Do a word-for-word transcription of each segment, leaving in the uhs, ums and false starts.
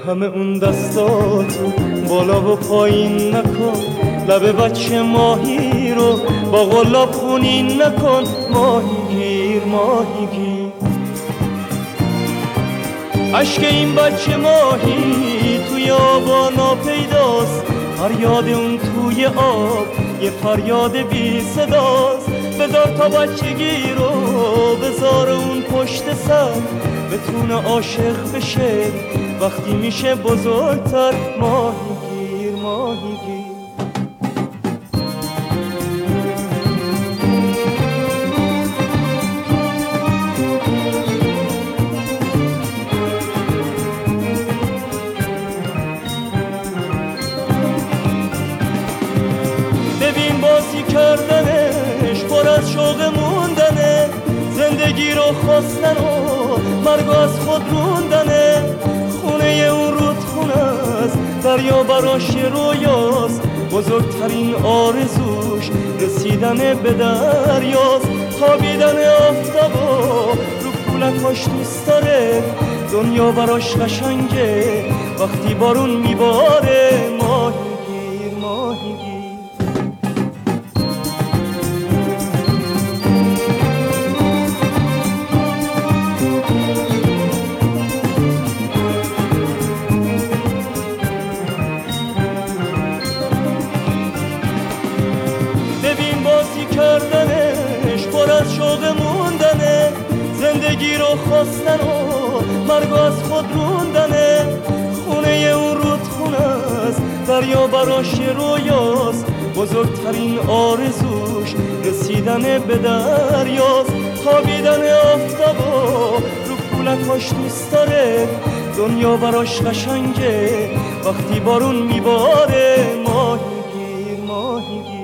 همه اون دستاتو بالا و پایین نکن، لب بچه ماهی رو با قلاب خونین نکن. ماهی گیر ماهی گیر، عشق این بچه ماهی توی آبا ناپیداست، فریاد اون توی آب یه فریاد بی صداست. بذار تا بچگی رو بذار اون پشت سر، بتونه عاشق بشه وقتی میشه بزرگتر. ماهی گیر ماهی گیر، ببین بازی کردنش پر از شوق موندنه، زندگی رو خواستن و مرگ از خود روندنه. خونه اون رودخونه است، دریا براش رویاست، بزرگترین آرزوش رسیدن به دریاست. خوابیدن آفتابا رو پولکاش دوست داره، دنیا براش قشنگه وقتی بارون میباره. ماهی گیر ماهی گیر، ببین بازی کردنش پر از شوق موندنه، زندگی رو خواستن و مرگ از خود روندنه. خونه اون رودخونه است، دریا براش رویاست، بزرگترین آرزوش رسیدن به دریاست. خوابیدن آفتابا رو پولکاش دوست داره، دنیا براش قشنگه وقتی بارون میباره. ماهی گیر ماهی گیر،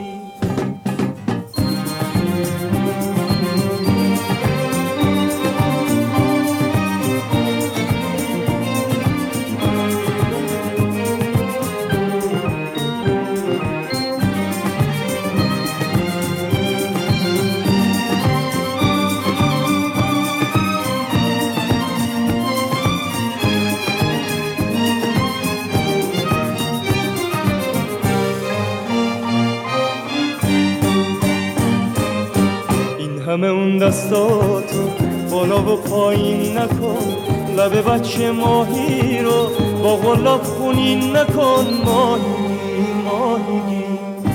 همه اون دستاتو بالا و پایین نکن، لب بچه ماهی رو با قلاب خونین نکن. ماهی ماهی،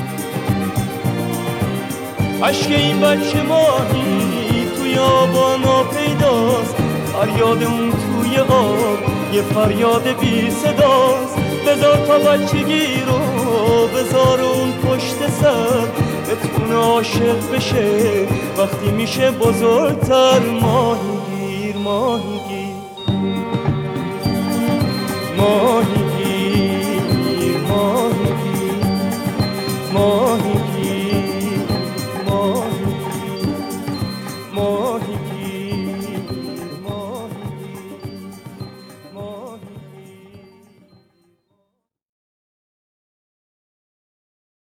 عشق این بچه ماهی توی آبا ناپیداست، فریاد اون توی آب یه فریاد بی صداست. بذار تا بچگی رو بذار اون پشت سر، بتونه عاشق بشه وقتی میشه بزرگتر. ماهی گیر ماهی گیر ماهی